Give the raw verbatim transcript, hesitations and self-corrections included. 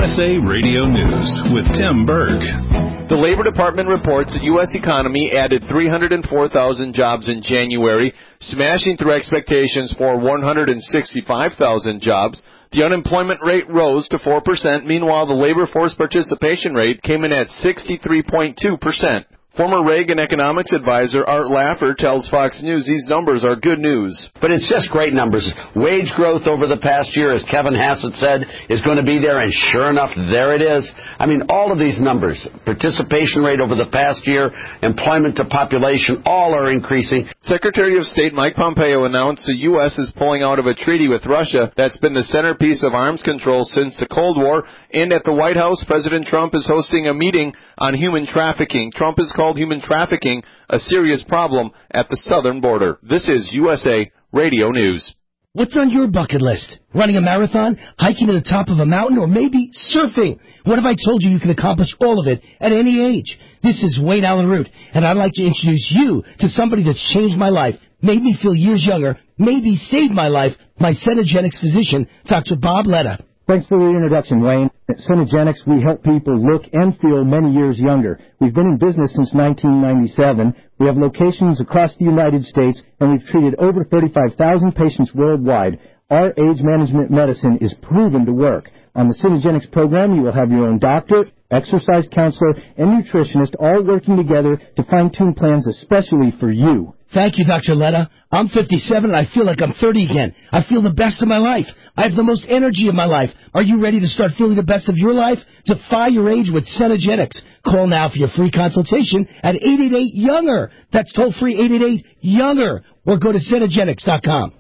S A Radio News with Tim Berg. The Labor Department reports the U S economy added three hundred four thousand jobs in January, smashing through expectations for one hundred sixty-five thousand jobs. The unemployment rate rose to four percent. Meanwhile, the labor force participation rate came in at sixty-three point two percent. Former Reagan economics advisor Art Laffer tells Fox News these numbers are good news. But it's just great numbers. Wage growth over the past year, as Kevin Hassett said, is going to be there, and sure enough, there it is. I mean, all of these numbers, participation rate over the past year, employment to population, all are increasing. Secretary of State Mike Pompeo announced the U S is pulling out of a treaty with Russia that's been the centerpiece of arms control since the Cold War. And at the White House, President Trump is hosting a meeting on human trafficking. Trump has called human trafficking a serious problem at the southern border. This is U S A Radio News. What's on your bucket list? Running a marathon, hiking to the top of a mountain, or maybe surfing? What if I told you you can accomplish all of it at any age? This is Wayne Allen Root, and I'd like to introduce you to somebody that's changed my life, made me feel years younger, maybe saved my life, my Cenegenics physician, Doctor Bob Letta. Thanks for the introduction, Wayne. At Cenegenics, we help people look and feel many years younger. We've been in business since nineteen ninety-seven. We have locations across the United States, and we've treated over thirty-five thousand patients worldwide. Our age management medicine is proven to work. On the Cenegenics program, you will have your own doctor, exercise counselor, and nutritionist all working together to fine-tune plans especially for you. Thank you, Doctor Letta. I'm fifty-seven and I feel like I'm thirty again. I feel the best of my life. I have the most energy of my life. Are you ready to start feeling the best of your life? Defy your age with Cenegenics. Call now for your free consultation at eight eight eight, younger. That's toll-free eight eight eight, younger. Or go to Cenegenics dot com.